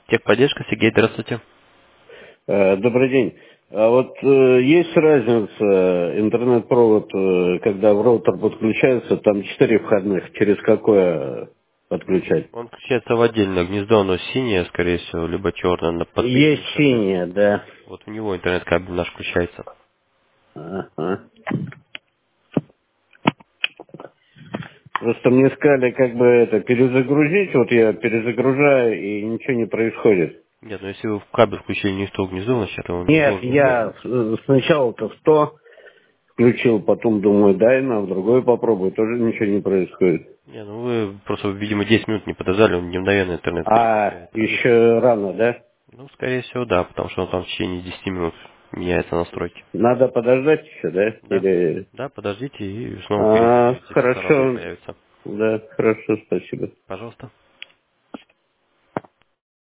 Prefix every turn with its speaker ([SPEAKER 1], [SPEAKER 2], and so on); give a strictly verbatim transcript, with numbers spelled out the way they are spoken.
[SPEAKER 1] Техподдержка, Сергей, здравствуйте.
[SPEAKER 2] Э, Добрый день. А вот э, есть разница, интернет-провод, э, когда в роутер подключается, там четыре входных, через какое подключать?
[SPEAKER 1] Он включается в отдельное гнездо, оно синее, скорее всего, либо черное, на под
[SPEAKER 2] Есть
[SPEAKER 1] передним как бы.
[SPEAKER 2] синее, да.
[SPEAKER 1] Вот у него интернет-кабель наш включается.
[SPEAKER 2] Ага. Просто мне сказали, как бы это, перезагрузить, вот я перезагружаю, и ничего не происходит.
[SPEAKER 1] Нет, ну если вы в кабель включили не в то гнездо, значит он не
[SPEAKER 2] Нет,
[SPEAKER 1] должен работать.
[SPEAKER 2] я э, сначала-то сто включил, потом думаю, дай на другой попробую, тоже ничего не происходит.
[SPEAKER 1] Не, ну вы просто, видимо, десять минут не подождали, он не мгновенно интернет
[SPEAKER 2] А,
[SPEAKER 1] переключает. А.
[SPEAKER 2] еще рано, да?
[SPEAKER 1] Ну, скорее всего, да, потому что он там в течение десяти минут меняется настройки.
[SPEAKER 2] Надо подождать еще, да?
[SPEAKER 1] Да?
[SPEAKER 2] Или...
[SPEAKER 1] Да, подождите и снова
[SPEAKER 2] А,
[SPEAKER 1] перезагрузите, все сразу не
[SPEAKER 2] хорошо.
[SPEAKER 1] появится.
[SPEAKER 2] Да, хорошо, спасибо.
[SPEAKER 1] Пожалуйста.